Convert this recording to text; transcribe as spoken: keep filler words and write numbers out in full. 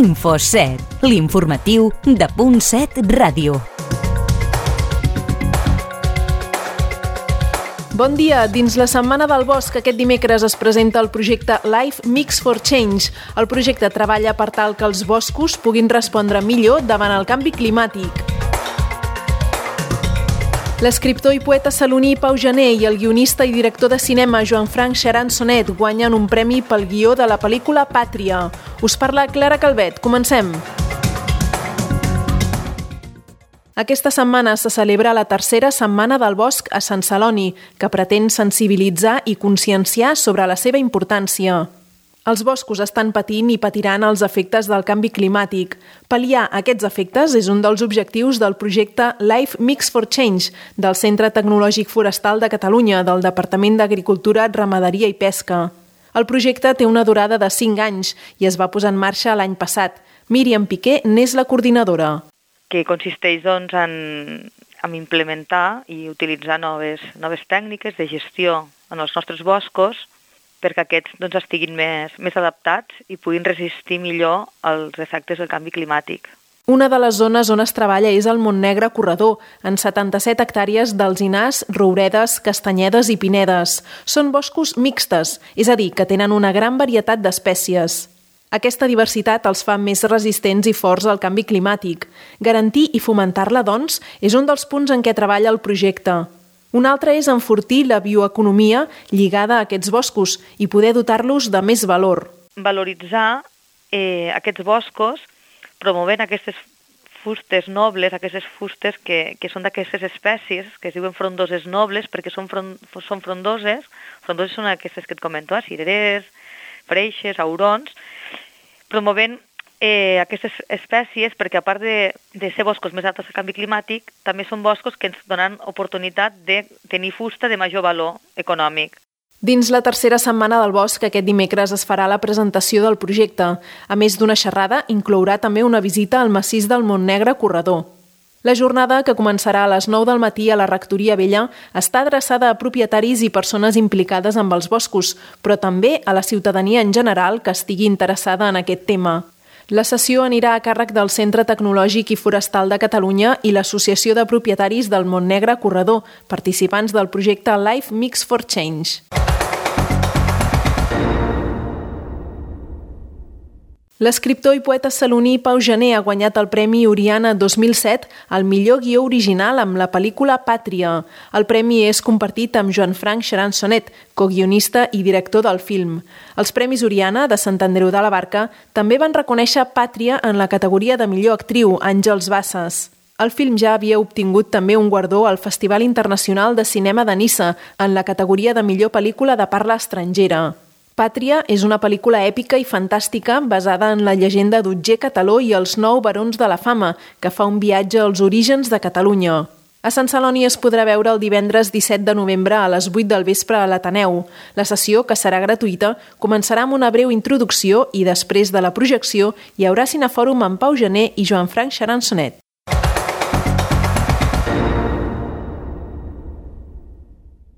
Info set, l'informatiu de Punt set Ràdio. Bon dia. Dins la Setmana del Bosc, aquest dimecres es presenta el projecte Life Mix for Change. El projecte treballa per tal que els boscos puguin respondre millor davant el canvi climàtic. L'escriptor i poeta saloní Pau Gener i el guionista i director de cinema Joan-Frank Charan-Sonnet guanyen un premi pel guió de la pel·lícula Pàtria. Us parla Clara Calvet. Comencem. Aquesta setmana se celebra la tercera Setmana del Bosc a Sant Celoni, que pretén sensibilitzar i conscienciar sobre la seva importància. Els boscos estan patint i patiran els efectes del canvi climàtic. Pal·liar aquests efectes és un dels objectius del projecte Life Mix for Change del Centre Tecnològic Forestal de Catalunya del Departament d'Agricultura, Ramaderia i Pesca. El projecte té una durada de cinc anys i es va posar en marxa l'any passat. Míriam Piqué n'és la coordinadora. Que consisteix doncs, en, en implementar i utilitzar noves, noves tècniques de gestió en els nostres boscos perquè aquests doncs, estiguin més, més adaptats i puguin resistir millor als efectes del canvi climàtic. Una de les zones on es treballa és el Montnegre Corredor, en setanta-set hectàrees d'alzinars, rouredes, castanyedes i pinedes. Són boscos mixtes, és a dir, que tenen una gran varietat d'espècies. Aquesta diversitat els fa més resistents i forts al canvi climàtic. Garantir i fomentar-la, doncs, és un dels punts en què treballa el projecte. Un altre és enfortir la bioeconomia lligada a aquests boscos i poder dotar-los de més valor. Valoritzar eh, aquests boscos promovent aquestes fustes nobles, aquestes fustes que, que són d'aquestes espècies que es diuen frondoses nobles perquè són, front, són frondoses. Frondoses són aquestes que et comento, eh? Cirerers, freixes, aurons, promovent eh, aquestes espècies perquè a part de, de ser boscos més adaptats al canvi climàtic, també són boscos que ens donen oportunitat de tenir fusta de major valor econòmic. Dins la tercera Setmana del Bosc, aquest dimecres es farà la presentació del projecte. A més d'una xerrada, inclourà també una visita al massís del Montnegre Corredor. La jornada, que començarà a les nou del matí a la Rectoria Vella, està adreçada a propietaris i persones implicades amb els boscos, però també a la ciutadania en general que estigui interessada en aquest tema. La sessió anirà a càrrec del Centre Tecnològic i Forestal de Catalunya i l'Associació de Propietaris del Montnegre Corredor, participants del projecte Life Mix for Change. L'escriptor i poeta saloní Pau Gener ha guanyat el Premi Oriana dos mil set al millor guió original amb la pel·lícula Pàtria. El premi és compartit amb Joan-Frank Charan-Sonnet, coguionista i director del film. Els Premis Oriana de Sant Andreu de la Barca també van reconèixer Pàtria en la categoria de millor actriu, Àngels Bassas. El film ja havia obtingut també un guardó al Festival Internacional de Cinema de Niça en la categoria de millor pel·lícula de parla estrangera. Pàtria és una pel·lícula èpica i fantàstica basada en la llegenda d'Otger Cataló i els nou barons de la fama, que fa un viatge als orígens de Catalunya. A Sant Celoni es podrà veure el divendres disset de novembre a les vuit del vespre a l'Ateneu. La sessió, que serà gratuïta, començarà amb una breu introducció i després de la projecció hi haurà cinefòrum amb Pau Gener i Joan-Frank Charan-Sonnet.